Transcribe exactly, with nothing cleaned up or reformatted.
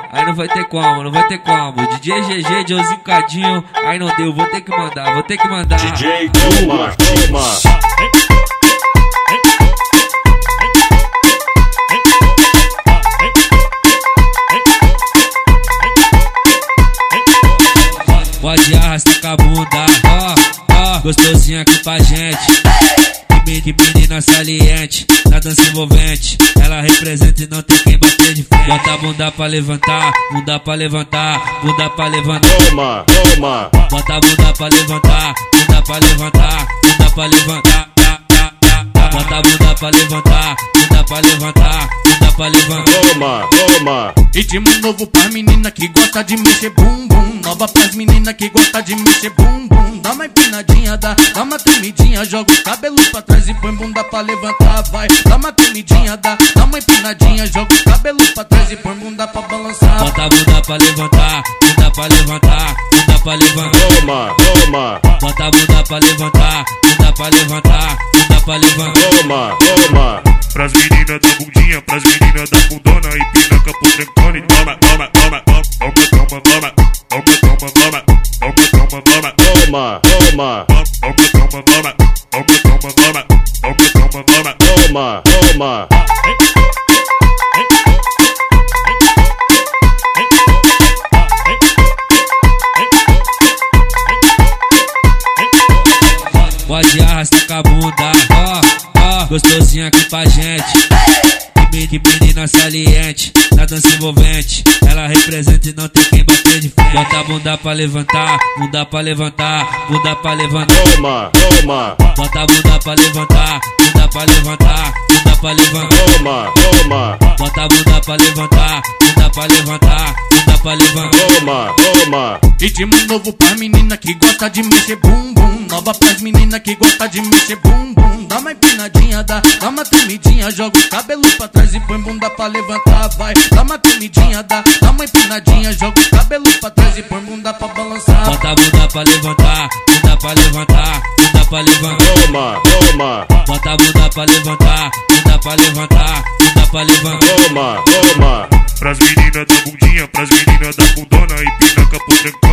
aí não vai ter como, não vai ter como. D J G G, Joãozinho Cadinho, aí não deu, vou ter que mandar, vou ter que mandar. D J Toma, Toma. Pode arrastar com a bunda, ó, ó, gostosinha aqui pra gente. Que menina saliente, na dança envolvente. Ela representa e não tem quem bater de frente. Bota a bunda pra levantar, bunda pra levantar, bunda pra levantar. Toma, toma. Bota a bunda pra levantar, bunda pra levantar, bunda pra levantar. Bota a bunda pra levantar, bunda pra levantar, bunda pra levantar. Toma, toma. Ritmo novo pras menina que gosta de mexer bum bum. Nova pras menina que gosta de mexer bum bum. Dá uma empinadinha, dá, dá uma tremidinha. Joga o cabelo pra trás e põe bunda pra levantar, vai. Dá uma tremidinha, dá, dá uma empinadinha. Joga o cabelo pra trás e põe bunda pra balançar. Bota a bunda pra levantar, bunda pra levantar, bunda pra levantar. Toma, toma. Bota a bunda pra levantar, bunda pra levantar, bunda pra levantar. Toma, toma. Pras meninas da bundinha, pras meninas da bundona, empina capo trancone. Toma, toma, toma, toma, toma, toma, toma, toma, toma, toma, toma, toma. Toma, toma. Toma, toma, toma, toma, toma, toma, toma, toma, toma. Toma, toma. Pode arrastar com a bunda, ó, ó, gostosinha aqui pra gente. Que menina saliente, na dança envolvente. Ela representa e não tem quem bater de frente. Bota a bunda pra levantar, bunda pra levantar, bunda pra levantar. Toma, toma. Bota a bunda pra levantar, bunda pra levantar, bunda pra levantar. Toma, toma. Bota a bunda pra levantar, bunda pra levantar, bunda pra levantar. Toma, toma. Ritmo novo pras menina que gosta de mexer bum bum. Nova pras menina que gosta de mexer bum bum. Dá uma empinadinha, dá, dá uma tremidinha. Joga o cabelo pra trás e põe bunda pra levantar, vai. Dá uma tremidinha, dá, dá uma empinadinha. Joga o cabelo pra trás e põe bunda pra balançar. Bota a bunda pra levantar, bunda pra levantar, bunda pra levantar. Toma, toma. Bota a bunda pra levantar, bunda pra levantar, bunda pra levantar. Toma, toma. Pras meninas da bundinha, pras meninas da bundona, empina capo trancone.